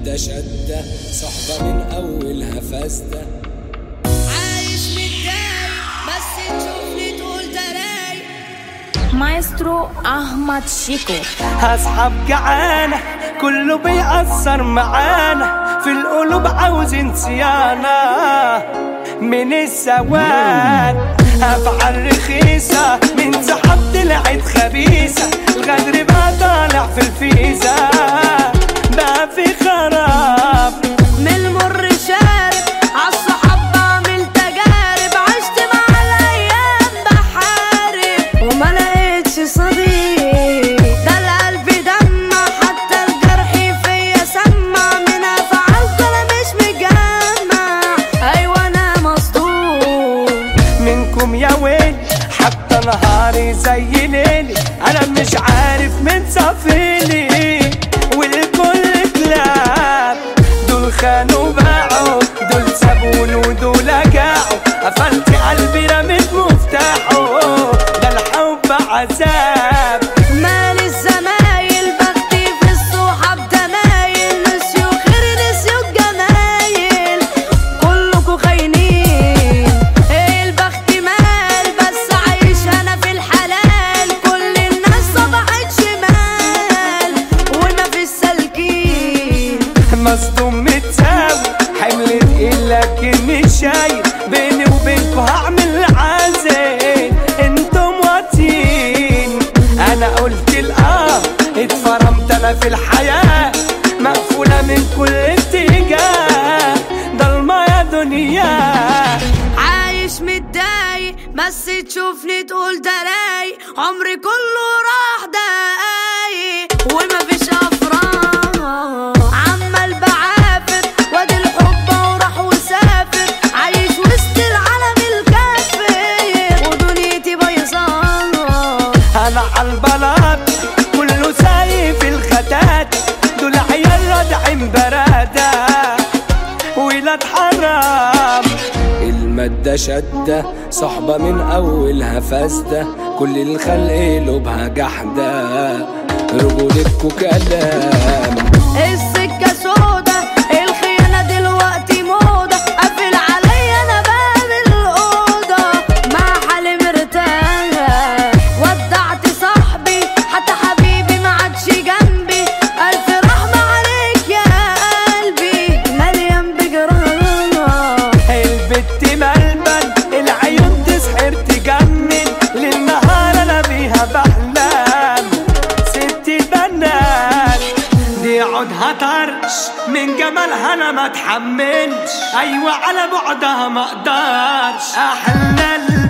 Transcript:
المادة شدة صحبة من أولها فاسدة. عايش متضايق بس تشوفني تقول ده رايق. مايسترو أحمد شيكو. أصحاب جعانة كله بيأثر معانا، في القلوب عاوزين صيانة من السواد. أفعال رخيصة من سحاب طلعت خبيثة، الغدر بقى طالع في الفيزا، بقى في خراب من المر شارب عالصحاب بعمل تجارب، عشت مع الأيام بحارب وما لقيتش صديق، ده القلب دمع حتى الجرح فيا سمع، من أفعالكم أنا مش مجمع، أيوة أنا مصدوم منكم يا ويل، حتى نهاري زي ليلي انا مش عارف من صفيلي، والكل كلاب، دول خانوا باعوا، دول سابون ودول جاعوا، قفلت قلبي رميت مفتاحه، ده الحب عذاب. مال الزمايل بختي في الصحاب دمايل، نسيوا خير نسيوا الجمايل، كلكوا خاينين، ايه البخت مال بس عايش انا في الحلال، كل الناس صبحت شمال وانا في السالكين، مصدوم متساوي حمل تقيل لكني شايل، بيني وبينكوا هعمل عزل، انتم واطيين، انا قلت الاه اتفرمت انا في الحياة، مقفولة من كل اتجاه، ضلمة يا دنيا. عايش متضايق بس تشوفني تقول ده رايق، عمري كله راح دقايق ومفيش افراح، عمال بعافر وادي الحب وراح وسافر، عايش وسط العالم الكافر ودنيتي بايظه، انا عالبلاط كله سايف الختات، دول عيال رادعين برادة ولاد حرام. المادة شدة صحبة من أولها فاسدة، كل الخلق قلوبها جحدة، رجولتكوا كلام. السكه سودا الخيانه دلوقتي موضه، قافل عليا انا باب الاوضه، مع حالي مرتاح، ودعت صاحبي حتى حبيبي ما عادش جنبي، الف رحمه عليك يا قلبي مليان بجراح، البت ملبن العيون تسحر تجنن، للنهار انا بيها بحلم، ست البنات دي عودها طرش، من جمالها انا ما اتحملش، ايوه على بعدها ما اقدرش، احلى